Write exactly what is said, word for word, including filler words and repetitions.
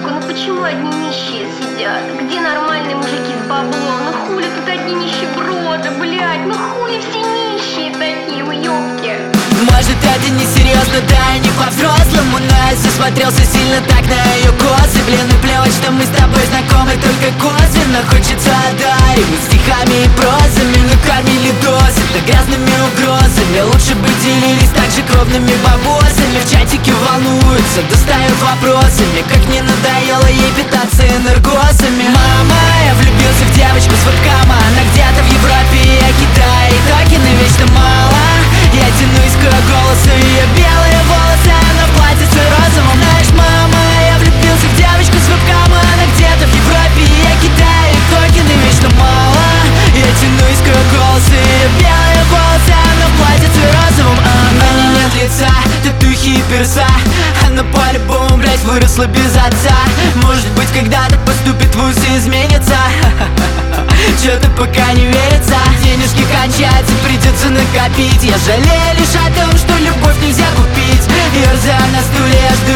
ёбка, ну почему одни нищие сидят? Где нормальные мужики с баблом? Ну хули тут одни нищеброды, блядь? Ну хули все нищие такие, вы ёбки? Может, это не серьезно, да и не по-взрослому, но я засмотрелся сильно так на ее косы. Блин, и плевать, что мы с тобой знакомы только косвенно. Хочется одаривать стихами и прозами, но кормили досыта грязными угрозами. Лучше бы делились так же кровными бабосами. В чатике волнуются, достают вопросами, как не надоело ей питаться энергосами. Мама, я влюбился в девочку с вебкама, она где-то в Европе, я Китае, и токены вечно мало. Я тянусь к голосу, ее белые волосы, она в платьице розовом. Знаешь, мама, я влюбился в девочку с вебкама, она где-то в Европе, я Китае, и токены вечно мало. Я тянусь к голосу, ее белые волосы, она в платьице розовом. Она не нет лица, татухи и перса, она по-любому, блять, выросла без отца. Может быть, когда-то поступит в вуз и изменится. Чё-то пока не верится, денежки кончаются, придется накопить. Я жалею лишь о том, что любовь нельзя купить. Ёрзая на стуле, я жду